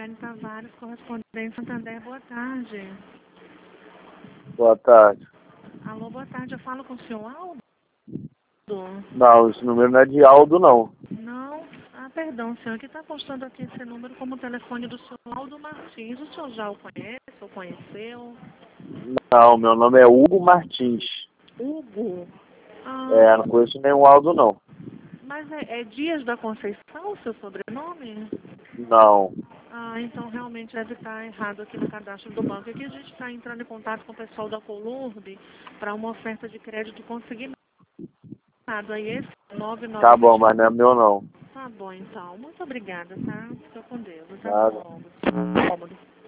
Viviane Tavares, correspondente Santander. Boa tarde. Boa tarde. Alô, boa tarde. Eu falo com o senhor Aldo? Não, esse número não é de Aldo, não. Não? Ah, perdão, senhor. Que está postando aqui esse número como telefone do senhor Aldo Martins. O senhor já o conhece ou conheceu? Não, meu nome é Hugo Martins. Hugo? Não conheço nenhum Aldo, não. Mas é Dias da Conceição o seu sobrenome? Não. Ah, então realmente deve estar errado aqui no cadastro do banco. Aqui a gente está entrando em contato com o pessoal da Colurb para uma oferta de crédito consignado. Aí esse 99... Tá bom, mas não é meu, não. Tá bom, então. Muito obrigada, tá? Fica com Deus. Até Nada. logo.